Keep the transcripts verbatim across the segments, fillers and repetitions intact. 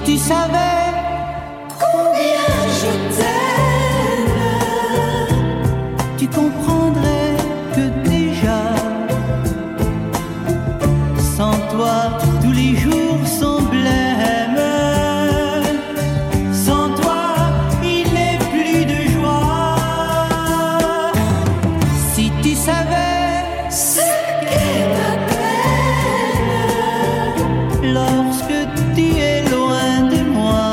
tu savais combien je t'aime, tu comprendrais que déjà, sans toi, tous les jours sont blêmes. Sans toi, il n'est plus de joie. Si tu savais ce qu'est ma peine, lorsque tu es loin de moi,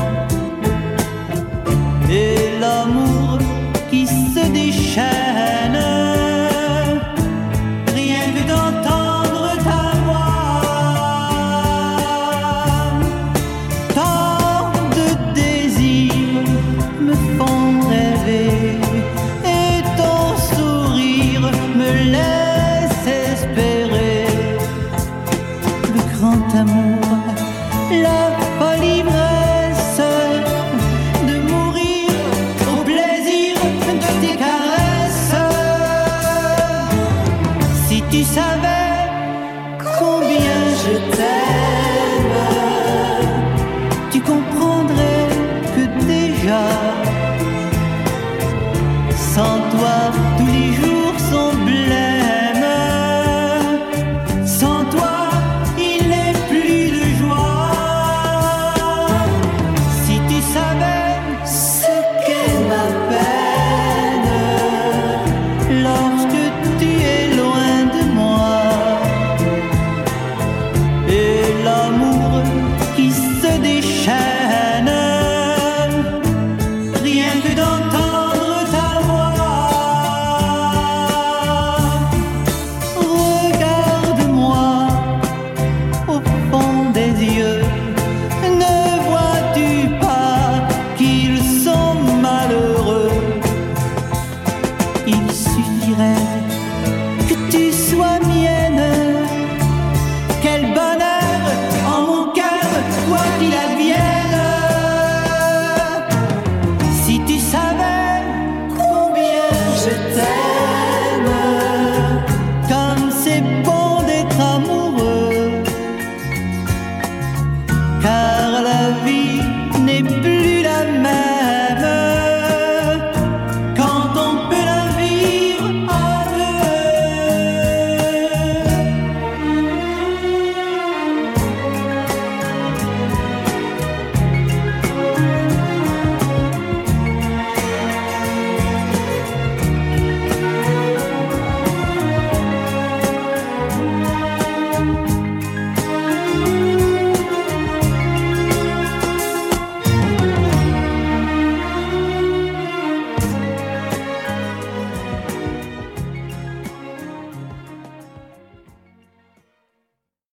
et l'amour qui se déchaîne, rien que d'entendre ta voix. Tant de désirs me font rêver, et ton sourire me laisse espérer le grand amour, la folle ivresse de mourir au plaisir de tes caresses. Si tu savais